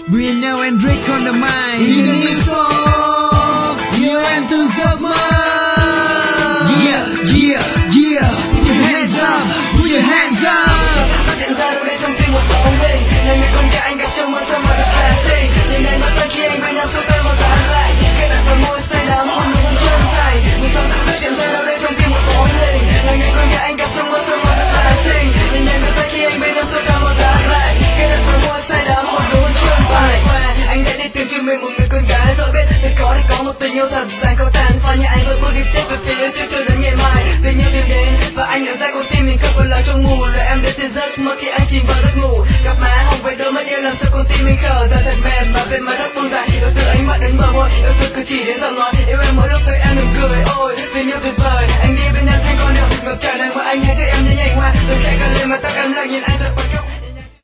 Bruno and Drake on the mic. Những người số yêu em từ giấc mơ. Yeah, yeah, yeah. Put your hands up, put your hands up. Phát hiện ra đâu đây trong tim một bóng hình. Là người con gái anh gặp trong mơ sao mà được là xinh. Nhìn em bắt tay khi anh bên nhau số tay màu dán lại. Cái đặt vào môi say đắm hôn nụ chân thành. Người sao tự phát hiện ra đâu đây trong tim một bóng hình. Là người con gái anh gặp trong mơ sao mà được là xinh. Nhìn em bắt tay khi anh bên nhau số tay màu dán lại. Cái đặt vào môi say đắm hôn nụ chân thành. Anh đã đi tìm cho mình một người con gái rồi biết để có một tình yêu thật dài câu tàn pha nhà anh với bước đi tiếp về phía đến trước cho đến ngày mai. Tình yêu tìm đến và anh nhận ra con tim mình không còn là trong mù là em đến từ giấc mơ khi anh chìm vào giấc ngủ gặp